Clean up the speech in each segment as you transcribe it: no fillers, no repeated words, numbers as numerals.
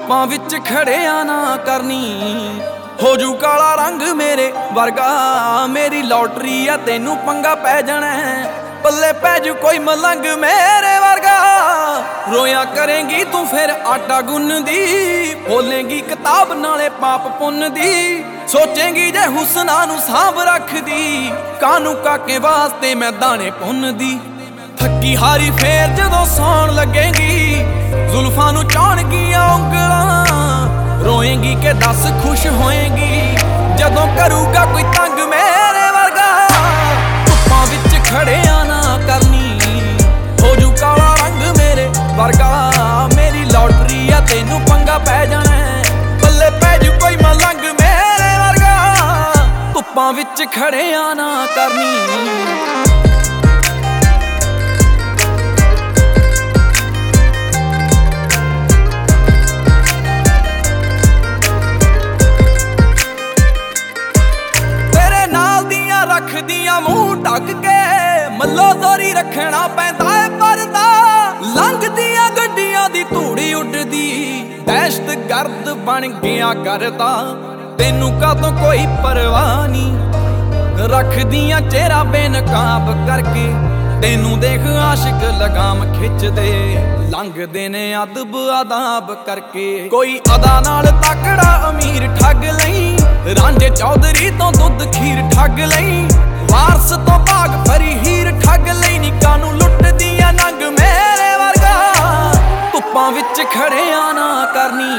ਧੁੱਪਾਂ ਵਿੱਚ ਖੜਿਆ ਨਾ ਕਰਨੀ, ਹੋ ਜੂ ਕਾਲਾ ਰੰਗ ਮੇਰੇ ਵਰਗਾ। ਮੇਰੀ ਲੋਟਰੀ ਆ ਤੈਨੂੰ ਪੰਗਾ ਪੈ ਜਾਣਾ, ਪੱਲੇ ਪੈ ਜੂ ਕੋਈ ਮਲੰਗ ਮੇਰੇ ਵਰਗਾ। ਰੋਇਆ ਕਰੇਂਗੀ ਤੂੰ ਫਿਰ ਆਟਾ ਗੁੰਨਦੀ, ਬੋਲੇਂਗੀ ਕਿਤਾਬ ਨਾਲੇ ਪਾਪ ਪੁੰਨ ਦੀ। ਸੋਚੇਂਗੀ ਜੇ ਹੁਸਨਾ ਨੂੰ ਸਾਂਭ ਰੱਖਦੀ, ਕਾਨੂੰ ਕਾਕੇ ਵਾਸਤੇ ਮੈਂ ਦਾਣੇ ਪੁੰਨਦੀ। ਥੱਕੀ ਹਾਰੀ ਫੇਰ ਜਦੋਂ ਸੌਣ ਲੱਗੇਂਗੀ, ਜ਼ੁਲਫਾਂ ਨੂੰ ਚਾਹਣਗੀਆਂ ਉਂਗਲਾਂ। ਰੋਏਂਗੀ ਕਿ ਦੱਸ ਖੁਸ਼ ਹੋਏਂਗੀ ਜਦੋਂ ਕਰੂਗਾ ਕੋਈ ਤੰਗ ਮੇਰੇ ਵਰਗਾ। ਧੁੱਪਾਂ ਵਿੱਚ ਖੜਿਆ ਨਾ ਕਰਨੀ, ਹੋ ਜੂ ਕਾਲਾ ਰੰਗ ਮੇਰੇ ਵਰਗਾ। ਮੇਰੀ ਲੋਟਰੀ ਆ ਤੈਨੂੰ ਪੰਗਾ ਪੈ ਜਾਣਾ, ਪੱਲੇ ਪੈ ਜੂ ਕੋਈ ਮਲੰਗ ਮੇਰੇ ਵਰਗਾ। ਧੁੱਪਾਂ ਵਿੱਚ ਖੜਿਆ ਨਾ ਕਰਨੀ। ਰੱਖਦੀਆਂ ਮੂੰਹ ਢੱਕ ਕੇ, ਮੱਲੋ ਦੋਰੀ ਰੱਖਣਾ ਪੈਂਦਾ ਏ ਪਰਦਾ। ਲੰਘਦੀਆਂ ਗੱਡੀਆਂ ਦੀ ਧੂੜੀ ਉੱਡਦੀ, ਦਹਿਸ਼ਤ ਗਰਦ ਬਣ ਗਿਆ ਕਰਦਾ। ਤੈਨੂੰ ਕਾਹਤੋਂ ਕੋਈ ਪਰਵਾਹ ਨਹੀਂ, ਰੱਖਦੀਆਂ ਚਿਹਰਾ ਬੇਨਕਾਬ ਕਰਕੇ। ਤੈਨੂੰ ਦੇਖ ਆਸ਼ਿਕ ਲਗਾਮ ਖਿੱਚਦੇ, ਲੰਘਦੇ ਨੇ ਅਦਬ ਆਦਾਬ ਕਰਕੇ। ਕੋਈ ਅਦਾ ਨਾਲ ਤਕੜਾ ਅਮੀਰ ਠੱਗ ਲਈ, ਰਾਂਝੇ ਚੌਧਰੀ ਤੋਂ ਦੁੱਧ ਖੀਰ ਠੱਗ ਲਈ। ਵਾਰਸ ਤੋਂ ਭਾਗ ਭਰੀ ਹੀਰ ਠੱਗ ਲਈ, ਨਿੱਕਾ ਨੂੰ ਲੁੱਟਦੀਆਂ ਨੰਗ ਮੇਰੇ ਵਰਗਾ। ਧੁੱਪਾਂ ਵਿੱਚ ਖੜਿਆ ਨਾ ਕਰਨੀ।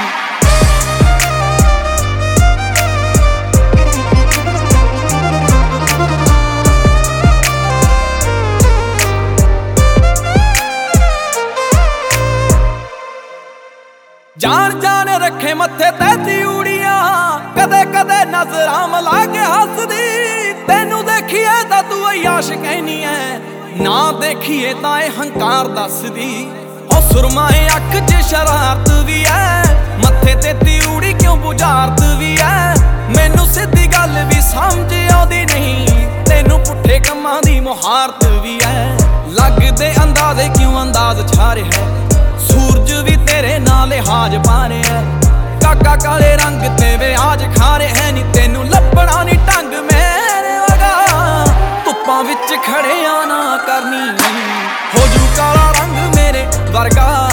ਜਾਣ ਜਾਣ ਰੱਖੇ ਮੱਥੇ ਤੇ ਤਿਊੜੀਆਂ, ਕਦੇ ਕਦੇ ਨਜ਼ਰਾਂ ਮਿਲਾ ਕੇ ਹੱਸਦੀ। ਤੈਨੂੰ ਦੇਖੀਏ ਤਾਂ ਤੂੰ ਅਯਾਸ਼ ਕਹਿਨੀ ਐ, ਨਾ ਦੇਖੀਏ ਤਾਂ ਇਹ ਹੰਕਾਰ ਦੱਸਦੀ। ਉਹ ਸੁਰਮਾਏ ਅੱਖ 'ਚ ਸ਼ਰਾਰਤ ਵੀ ਐ, ਮੱਥੇ ਤੇ ਤਿਊੜੀ ਕਿਉਂ ਬੁਝਾਰਤ ਵੀ ਐ। ਮੈਨੂੰ ਸਿੱਧੀ ਗੱਲ ਵੀ ਸਮਝ ਆਉਂਦੀ ਨਹੀਂ, ਤੈਨੂੰ ਪੁੱਠੇ ਕੰਮਾਂ ਦੀ ਮੁਹਾਰਤ ਵੀ ਐ। ਲੱਗਦੇ ਅੰਦਾਜ਼ੇ ਕਿਉਂ ਅੰਦਾਜ਼ ਛਾ ਰਿਹਾ, ਸੂਰਜ ਵੀ ਤੇਰੇ ਨਾਲ ਲਿਹਾਜ਼ ਪਾ ਰਿਹਾ। ਕਾਕਾ ਕਾਲੇ ਰੰਗ ਤੇ ਵਿਆਜ ਖਾ ਰਿਹਾ ਨੀ, ਤੈਨੂੰ ਲੱਭਣਾ ਨੀ ਢੰਗ ਮੇਰੇ ਵਰਗਾ। ਧੁੱਪਾਂ ਵਿੱਚ ਖੜਿਆ ਨਾ ਕਰਨੀ, ਹੋ ਜੂ ਕਾਲਾ ਰੰਗ ਮੇਰੇ ਵਰਗਾ।